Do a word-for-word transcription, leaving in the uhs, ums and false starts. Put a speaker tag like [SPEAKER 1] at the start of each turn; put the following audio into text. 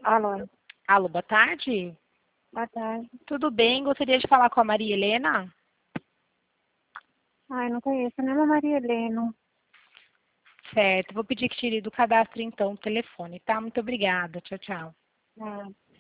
[SPEAKER 1] Alô,
[SPEAKER 2] Alô, boa tarde.
[SPEAKER 1] boa tarde.
[SPEAKER 2] Tudo bem? Gostaria de falar com a Maria Helena?
[SPEAKER 1] Ai, não conheço nem a Maria Helena.
[SPEAKER 2] Certo, vou pedir que tire do cadastro então o telefone, tá? Muito obrigada. Tchau, tchau.
[SPEAKER 1] Ah.